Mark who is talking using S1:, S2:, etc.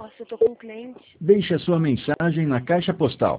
S1: Nossa, eu tô com um cliente.
S2: Deixe a sua mensagem na caixa postal